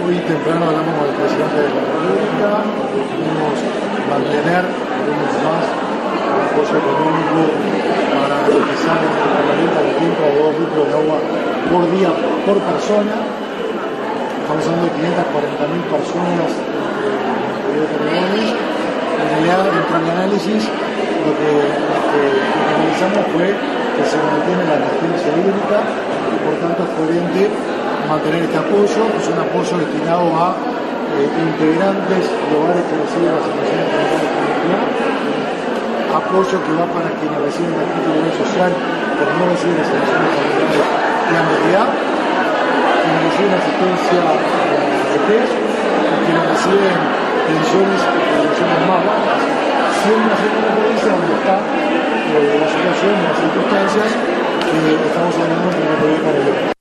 Hoy temprano hablamos con el presidente de la República, queremos mantener más el apoyo económico para empezar en la compra de 2 litros de agua por día por persona. Estamos hablando de 540.000 personas en realidad, dentro del análisis, lo que analizamos fue que se mantiene la emergencia hídrica y por tanto es coherente mantener este apoyo. Es un apoyo destinado a integrantes de hogares que reciben las atenciones de la comunidad, apoyo que va para quienes reciben la seguridad social pero no reciben las atenciones familiares de la entidad, quienes reciben asistencia de PES y quienes reciben pensiones y pensiones más bajas, siempre haciendo una provincia donde está la situación, las circunstancias que estamos hablando de la República.